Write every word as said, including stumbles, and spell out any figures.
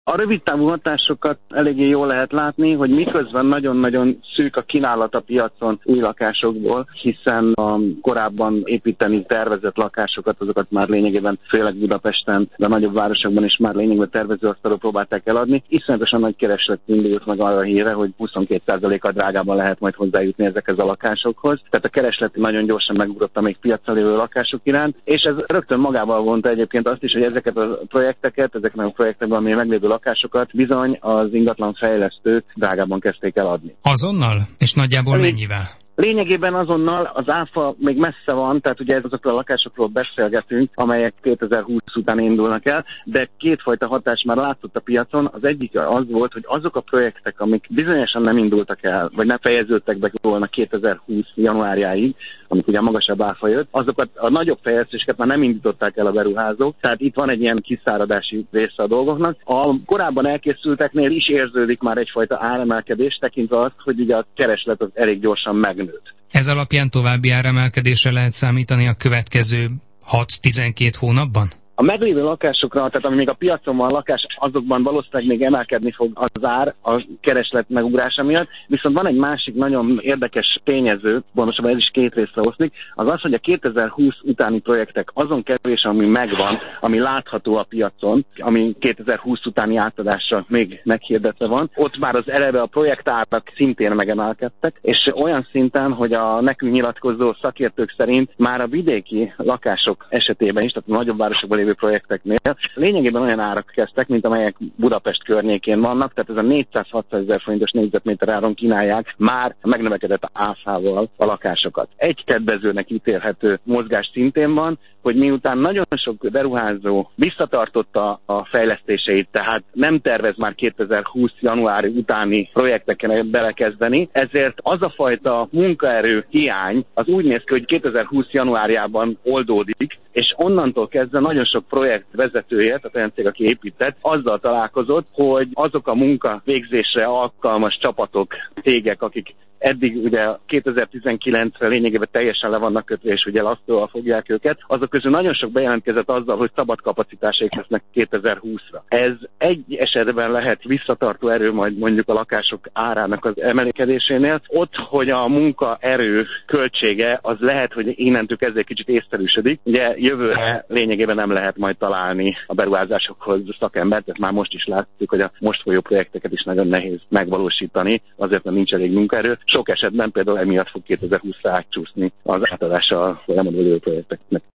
A rövid távú hatásokat eléggé jól lehet látni, hogy miközben nagyon-nagyon szűk a kínálat a piacon új lakásokból, hiszen a korábban építeni tervezett lakásokat, azokat már lényegében főleg Budapesten, de a nagyobb városokban is már lényegében tervezőasztalról próbálták eladni. Iszonyatosan nagy kereslet indult meg arra a híre, hogy huszonkét százalékkal drágában lehet majd hozzájutni ezekhez a lakásokhoz. Tehát a kereslet nagyon gyorsan megugrott a még piacon lévő lakások iránt, és ez rögtön magával vonta egyébként azt is, hogy ezeket a projekteket, ezeknek a projektekben, ami meglévő lakásokat bizony az ingatlan fejlesztők drágában kezdték el adni. Azonnal? És nagyjából mennyivel? Lényegében azonnal az áfa még messze van, tehát ugye azokról a lakásokról beszélgetünk, amelyek kétezer-húsz után indulnak el, de kétfajta hatás már látszott a piacon. Az egyik az volt, hogy azok a projektek, amik bizonyosan nem indultak el, vagy nem fejeződtek be volna kétezer-húsz januárjáig, amik ugye a magasabb áfa jött, azokat a nagyobb fejlesztéseket már nem indították el a beruházók, tehát itt van egy ilyen kiszáradási része a dolgoknak. A korábban elkészülteknél is érződik már egyfajta áremelkedés, tekintve azt, hogy ugye a kereslet az elég gyorsan megnőtt. Ez alapján további áremelkedésre lehet számítani a következő hat-tizenkét hónapban? A meglévő lakásokra, tehát ami még a piacon van lakás, azokban valószínűleg még emelkedni fog az ár a kereslet megugrása miatt, viszont van egy másik nagyon érdekes tényező, pontosabban ez is két részre oszlik, az az, hogy a kétezer-húsz utáni projektek azon kevés, ami megvan, ami látható a piacon, ami kétezer-húsz utáni átadásra még meghirdetve van, ott már az eleve a projektárak szintén megemelkedtek, és olyan szinten, hogy a nekünk nyilatkozó szakértők szerint már a vidéki lakások esetében is, tehát a nagyobb városokban lévő projekteknél lényegében olyan árak kezdtek, mint amelyek Budapest környékén vannak, tehát ez a négyszáz-hatszázezer forintos négyzetméter áron kínálják már a megnövekedett áfával a lakásokat. Egy kedvezőnek ítélhető mozgás szintén van, hogy miután nagyon sok beruházó visszatartotta a fejlesztéseit, tehát nem tervez már kétezer-húsz januári utáni projekteken belekezdeni, ezért az a fajta munkaerő hiány az úgy néz ki, hogy kétezer-húsz januárjában oldódik, és onnantól kezdve nagyon sok projekt vezetője, tehát olyan cég, aki épített, azzal találkozott, hogy azok a munka végzésre alkalmas csapatok, cégek, akik eddig ugye kétezer-tizenkilencre lényegében teljesen le vannak kötve, és ugye lasztóval fogják őket, azok közül nagyon sok bejelentkezett azzal, hogy szabad kapacitásaik lesznek kétezer-húszra. Ez egy esetben lehet visszatartó erő majd mondjuk a lakások árának az emelkedésénél. Ott, hogy a munkaerő költsége az lehet, hogy innentől kezdve kicsit észszerűsödik. Ugye jövőre lényegében nem lehet majd találni a beruházásokhoz szakembert, ezt már most is látjuk, hogy a most folyó projekteket is nagyon nehéz megvalósítani, azért mert nincs elég munkaerő. Sok esetben például emiatt fog kétezer-húszra átcsúszni az átadása a folyamatban lévő projekteknek.